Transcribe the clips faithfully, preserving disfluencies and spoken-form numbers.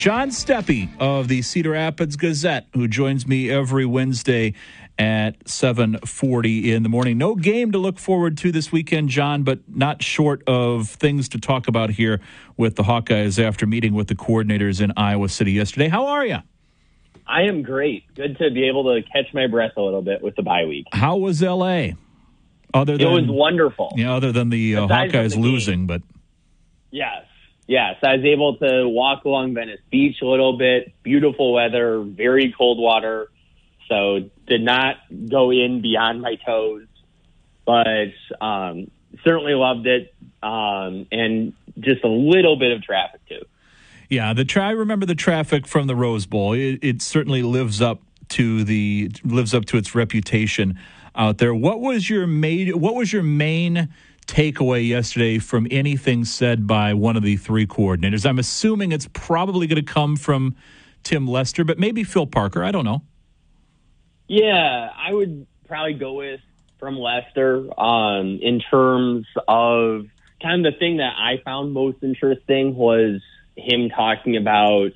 John Steppe of the Cedar Rapids Gazette, who joins me every Wednesday at seven forty in the morning. No game to look forward to this weekend, John, but not short of things to talk about here with the Hawkeyes after meeting with the coordinators in Iowa City yesterday. How are you? I am great. Good to be able to catch my breath a little bit with the bye week. How was L A? Other than, it was wonderful. Yeah, other than the uh, Hawkeyes the losing, but yes. Yes, I was able to walk along Venice Beach a little bit. Beautiful weather, very cold water. So did not go in beyond my toes, but um, certainly loved it. Um, and just a little bit of traffic too. Yeah, the tra- I remember the traffic from the Rose Bowl. It, it certainly lives up to the lives up to its reputation out there. What was your main? What was your main takeaway yesterday from anything said by one of the three coordinators? I'm assuming it's probably going to come from Tim Lester, but maybe Phil Parker. I don't know. Yeah, I would probably go with from Lester um, in terms of kind of the thing that I found most interesting was him talking about,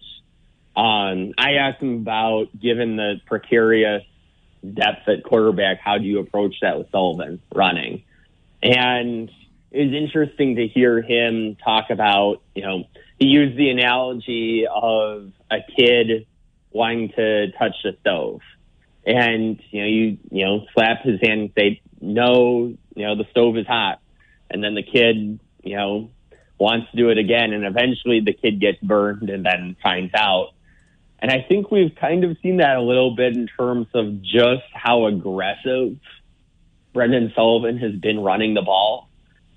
um, I asked him about, given the precarious depth at quarterback, how do you approach that with Sullivan running? And it was interesting to hear him talk about, you know, he used the analogy of a kid wanting to touch the stove. And, you know, you, you know, slap his hand and say, no, you know, the stove is hot. And then the kid, you know, wants to do it again. And eventually the kid gets burned and then finds out. And I think we've kind of seen that a little bit in terms of just how aggressive Brendan Sullivan has been running the ball.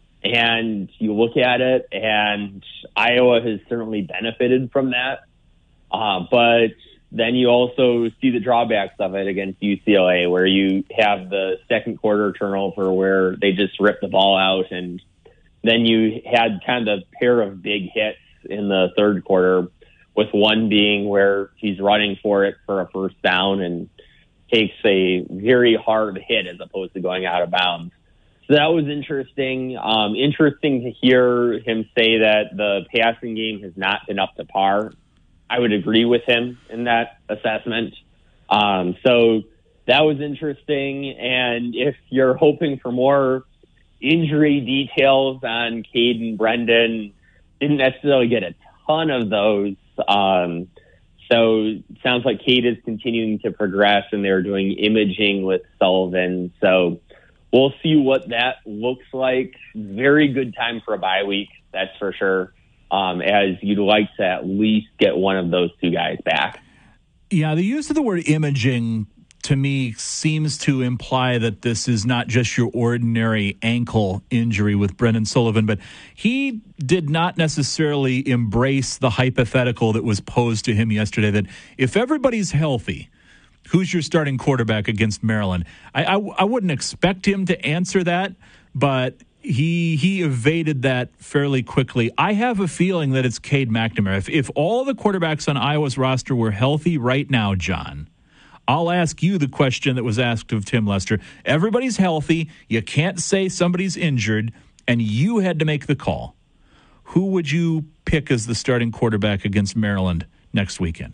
And you look at it, and Iowa has certainly benefited from that. Uh, but then you also see the drawbacks of it against U C L A, where you have the second quarter turnover where they just rip the ball out. And then you had kind of a pair of big hits in the third quarter, with one being where he's running for it for a first down and takes a very hard hit as opposed to going out of bounds. So that was interesting. Um, interesting to hear him say that the passing game has not been up to par. I would agree with him in that assessment. Um, so that was interesting. And if you're hoping for more injury details on Caden Brendan, didn't necessarily get a ton of those. Um, so it sounds like Cade is continuing to progress, and they're doing imaging with Sullivan. So we'll see what that looks like. Very good time for a bye week, that's for sure, um, as you'd like to at least get one of those two guys back. Yeah, the use of the word imaging to me seems to imply that this is not just your ordinary ankle injury with Brendan Sullivan, but he did not necessarily embrace the hypothetical that was posed to him yesterday that if everybody's healthy, who's your starting quarterback against Maryland? I, I, I wouldn't expect him to answer that, but he he evaded that fairly quickly. I have a feeling that it's Cade McNamara. If, if all the quarterbacks on Iowa's roster were healthy right now, John, I'll ask you the question that was asked of Tim Lester. Everybody's healthy. You can't say somebody's injured, and you had to make the call. Who would you pick as the starting quarterback against Maryland next weekend?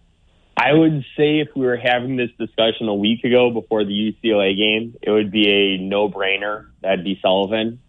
I would say if we were having this discussion a week ago before the U C L A game, it would be a no-brainer. That'd be Sullivan.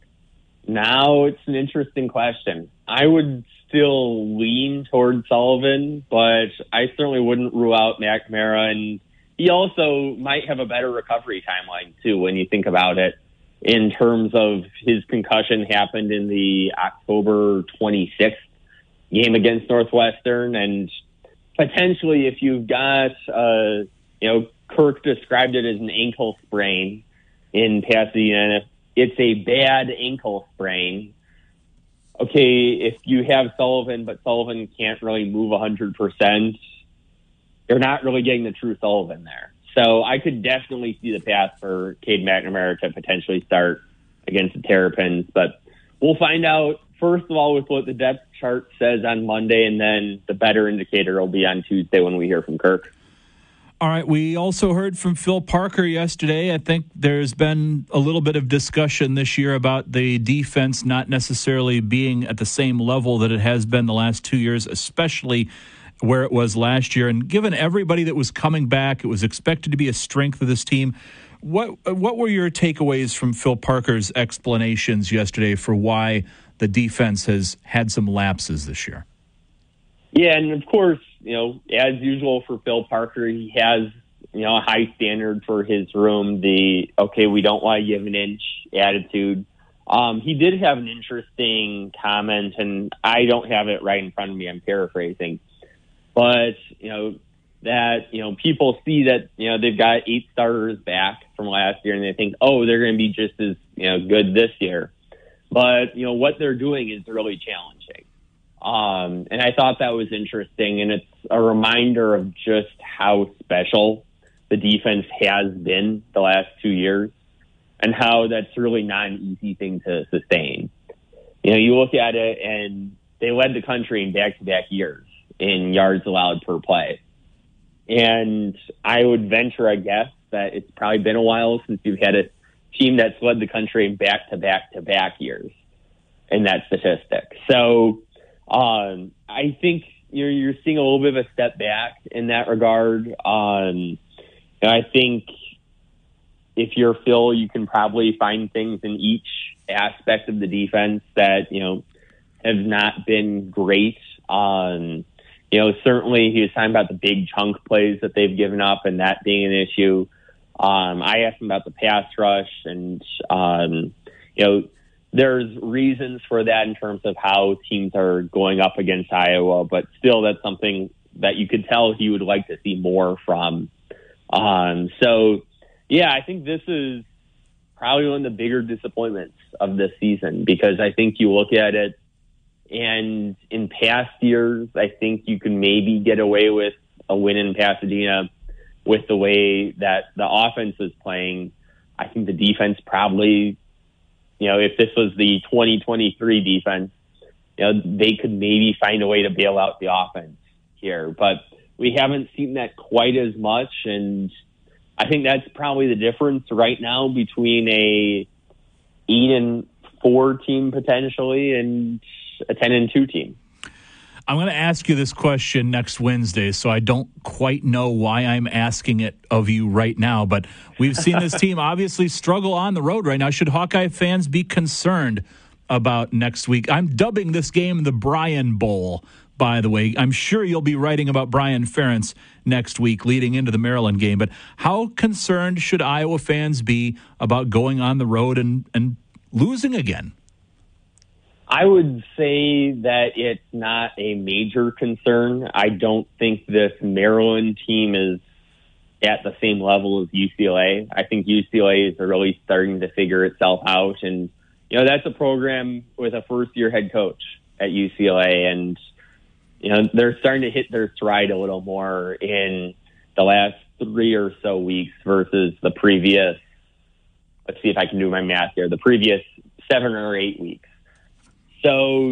Now it's an interesting question. I would still lean toward Sullivan, but I certainly wouldn't rule out McNamara. And he also might have a better recovery timeline, too, when you think about it, in terms of his concussion happened in the October twenty-sixth game against Northwestern. And potentially, if you've got, uh, you know, Kirk described it as an ankle sprain in Pasadena. It's a bad ankle sprain. Okay, if you have Sullivan, but Sullivan can't really move one hundred percent, you're not really getting the true Sullivan there. So I could definitely see the path for Cade McNamara to potentially start against the Terrapins. But we'll find out, first of all, with what the depth chart says on Monday, and then the better indicator will be on Tuesday when we hear from Kirk. All right, we also heard from Phil Parker yesterday. I think there's been a little bit of discussion this year about the defense not necessarily being at the same level that it has been the last two years, especially where it was last year. And given everybody that was coming back, it was expected to be a strength of this team. What what were your takeaways from Phil Parker's explanations yesterday for why the defense has had some lapses this year? Yeah, and of course, you know, as usual for Phil Parker, he has, you know, a high standard for his room, the, okay, we don't want to give an inch attitude. Um, he did have an interesting comment, and I don't have it right in front of me. I'm paraphrasing. But, you know, that, you know, people see that, you know, they've got eight starters back from last year, and they think, oh, they're going to be just as, you know, good this year. But, you know, what they're doing is really challenging. Um, and I thought that was interesting, and it's a reminder of just how special the defense has been the last two years and how that's really not an easy thing to sustain. You know, you look at it, and they led the country in back-to-back years in yards allowed per play. And I would venture a guess that it's probably been a while since you've had a team that's led the country in back-to-back-to-back years in that statistic. So um, I think you're, you're seeing a little bit of a step back in that regard. Um, and I think if you're Phil, you can probably find things in each aspect of the defense that, you know, have not been great. Um, you know, certainly he was talking about the big chunk plays that they've given up and that being an issue. Um, I asked him about the pass rush, and, um, you know, there's reasons for that in terms of how teams are going up against Iowa, but still that's something that you could tell he would like to see more from. Um, so, yeah, I think this is probably one of the bigger disappointments of this season, because I think you look at it, and in past years, I think you can maybe get away with a win in Pasadena with the way that the offense is playing. I think the defense probably, you know, if this was the twenty twenty-three defense, you know, they could maybe find a way to bail out the offense here. But we haven't seen that quite as much, and I think that's probably the difference right now between a eight and four team potentially and a ten and two team. I'm going to ask you this question next Wednesday, so I don't quite know why I'm asking it of you right now, but we've seen this team obviously struggle on the road right now. Should Hawkeye fans be concerned about next week? I'm dubbing this game the Brian Bowl, by the way. I'm sure you'll be writing about Brian Ferentz next week leading into the Maryland game, but how concerned should Iowa fans be about going on the road and, and losing again? I would say that it's not a major concern. I don't think this Maryland team is at the same level as U C L A. I think U C L A is really starting to figure itself out. And, you know, that's a program with a first-year head coach at U C L A. And, you know, they're starting to hit their stride a little more in the last three or so weeks versus the previous, let's see if I can do my math here, the previous seven or eight weeks. So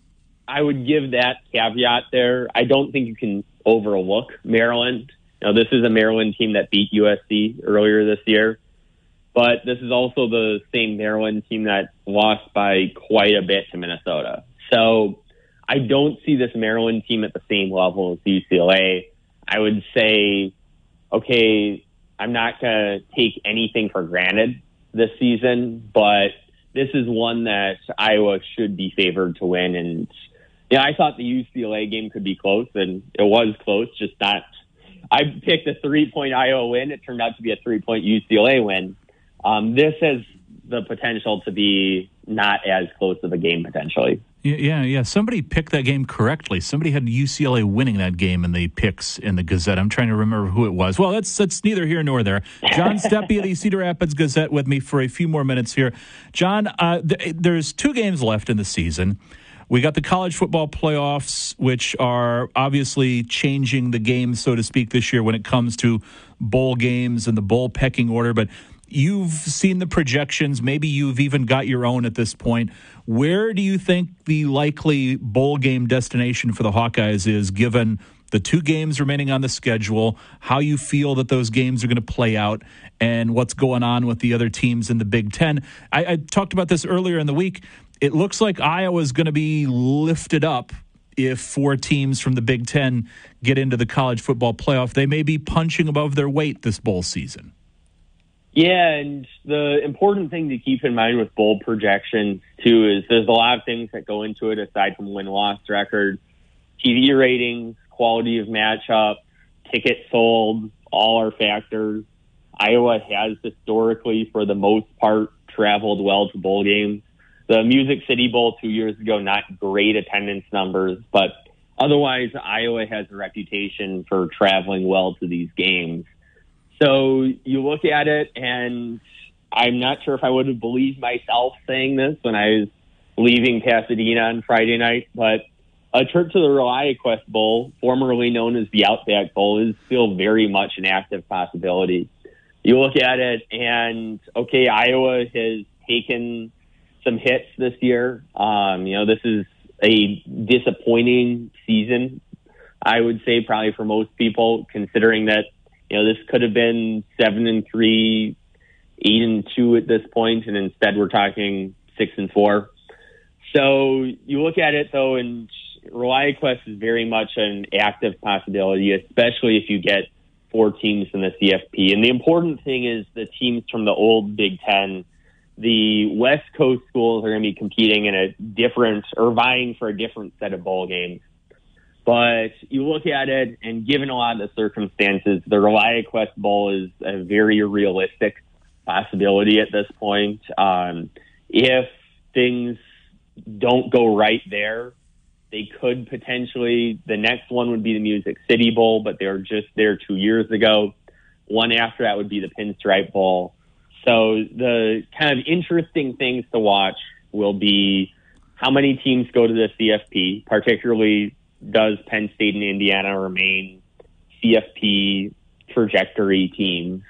I would give that caveat there. I don't think you can overlook Maryland. You know, this is a Maryland team that beat U S C earlier this year, but this is also the same Maryland team that lost by quite a bit to Minnesota. So I don't see this Maryland team at the same level as U C L A. I would say, okay, I'm not going to take anything for granted this season, but this is one that Iowa should be favored to win. And yeah, I thought the U C L A game could be close, and it was close, just not. I picked a three-point Iowa win. It turned out to be a three-point U C L A win. Um, this has the potential to be not as close of a game potentially. Yeah, yeah, yeah. Somebody picked that game correctly. Somebody had U C L A winning that game in the picks in the Gazette. I'm trying to remember who it was. Well, that's that's neither here nor there. John Steppe of the Cedar Rapids Gazette with me for a few more minutes here. John, uh, th- there's two games left in the season. We got the college football playoffs, which are obviously changing the game, so to speak, this year when it comes to bowl games and the bowl pecking order. But you've seen the projections. Maybe you've even got your own at this point. Where do you think the likely bowl game destination for the Hawkeyes is, given the two games remaining on the schedule, how you feel that those games are going to play out, and what's going on with the other teams in the Big Ten? I, I talked about this earlier in the week. It looks like Iowa is going to be lifted up if four teams from the Big Ten get into the college football playoff, they may be punching above their weight this bowl season. Yeah, and the important thing to keep in mind with bowl projections, too, is there's a lot of things that go into it aside from win-loss record. T V ratings, quality of matchup, tickets sold, all are factors. Iowa has historically, for the most part, traveled well to bowl games. The Music City Bowl two years ago, not great attendance numbers, but otherwise Iowa has a reputation for traveling well to these games. So you look at it, and I'm not sure if I would have believed myself saying this when I was leaving Pasadena on Friday night, but a trip to the ReliaQuest Bowl, formerly known as the Outback Bowl, is still very much an active possibility. You look at it, and, okay, Iowa has taken some hits this year. Um, you know, this is a disappointing season, I would say, probably for most people, considering that, you know, this could have been seven and three, eight and two at this point, and instead we're talking six and four. So you look at it, though, and ReliaQuest is very much an active possibility, especially if you get four teams in the C F P. And the important thing is the teams from the old Big Ten, the West Coast schools are going to be competing in a different, or vying for a different set of bowl games. But you look at it, and given a lot of the circumstances, the ReliaQuest Bowl is a very realistic possibility at this point. Um, if things don't go right there, they could potentially, the next one would be the Music City Bowl, but they were just there two years ago. One after that would be the Pinstripe Bowl. So the kind of interesting things to watch will be how many teams go to the C F P, particularly does Penn State and Indiana remain C F P trajectory teams,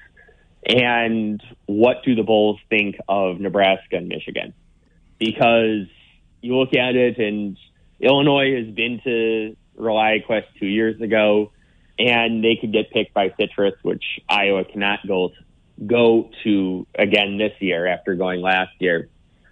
and what do the Bulls think of Nebraska and Michigan? Because you look at it, and Illinois has been to ReliaQuest two years ago, and they could get picked by Citrus, which Iowa cannot go go to again this year after going last year.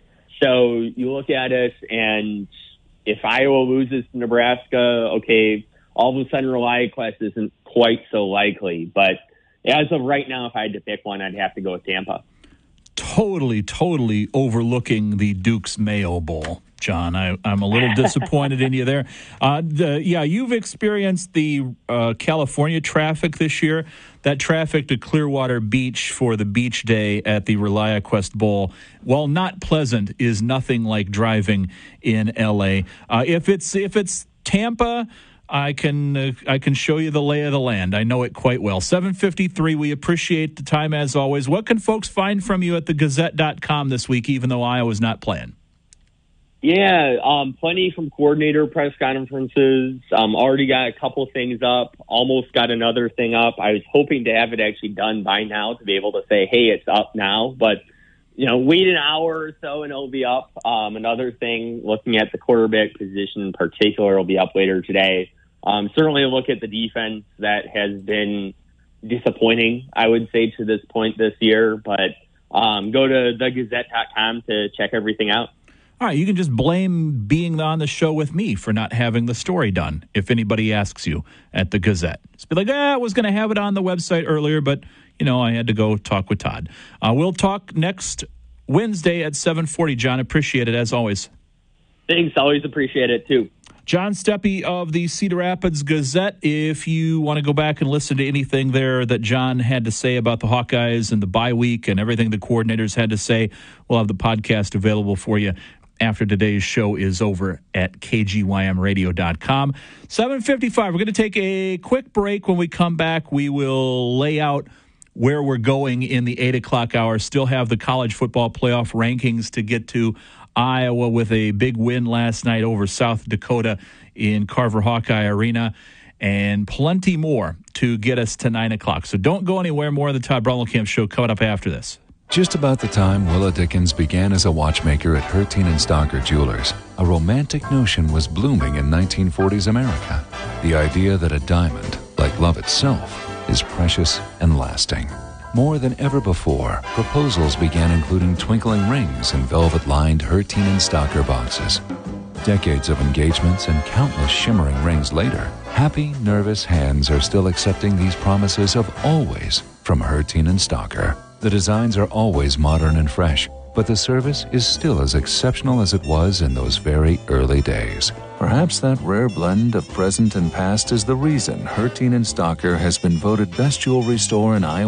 So you look at it, and if Iowa loses to Nebraska, okay, all of a sudden ReliaQuest isn't quite so likely. But as of right now, if I had to pick one, I'd have to go with Tampa. Totally, totally overlooking the Duke's Mayo Bowl, John. I, I'm a little disappointed in you there. Uh, the, yeah, you've experienced the uh, California traffic this year. That traffic to Clearwater Beach for the beach day at the ReliaQuest Bowl, while not pleasant, is nothing like driving in L A. Uh, if it's if it's Tampa, I can uh, I can show you the lay of the land. I know it quite well. seven fifty-three, we appreciate the time as always. What can folks find from you at the gazette dot com this week, even though Iowa's not playing? Yeah, um, plenty from coordinator press conferences. Um, already got a couple things up. Almost got another thing up. I was hoping to have it actually done by now to be able to say, hey, it's up now. But, you know, wait an hour or so and it'll be up. Um, another thing, looking at the quarterback position in particular, will be up later today. Um, certainly a look at the defense that has been disappointing, I would say, to this point this year. But um, go to the gazette dot com to check everything out. All right, you can just blame being on the show with me for not having the story done if anybody asks you at the Gazette. Just be like, ah, I was going to have it on the website earlier, but, you know, I had to go talk with Todd. Uh, we'll talk next Wednesday at seven forty, John. Appreciate it, as always. Thanks. Always appreciate it, too. John Steppe of the Cedar Rapids Gazette. If you want to go back and listen to anything there that John had to say about the Hawkeyes and the bye week and everything the coordinators had to say, we'll have the podcast available for you after today's show is over at k g y m radio dot com. seven fifty-five, we're going to take a quick break. When we come back, we will lay out where we're going in the eight o'clock hour. Still have the college football playoff rankings to get to. Iowa with a big win last night over South Dakota in Carver Hawkeye Arena, and plenty more to get us to nine o'clock. So don't go anywhere. More of the Todd Brommelkamp Show coming up after this. Just about the time Willa Dickens began as a watchmaker at Herteen and Stocker Jewelers, a romantic notion was blooming in nineteen forties America. The idea that a diamond, like love itself, is precious and lasting. More than ever before, proposals began including twinkling rings in velvet-lined Herteen and Stocker boxes. Decades of engagements and countless shimmering rings later, happy, nervous hands are still accepting these promises of always from Herteen and Stalker. The designs are always modern and fresh, but the service is still as exceptional as it was in those very early days. Perhaps that rare blend of present and past is the reason Herteen and Stalker has been voted best jewelry store in Iowa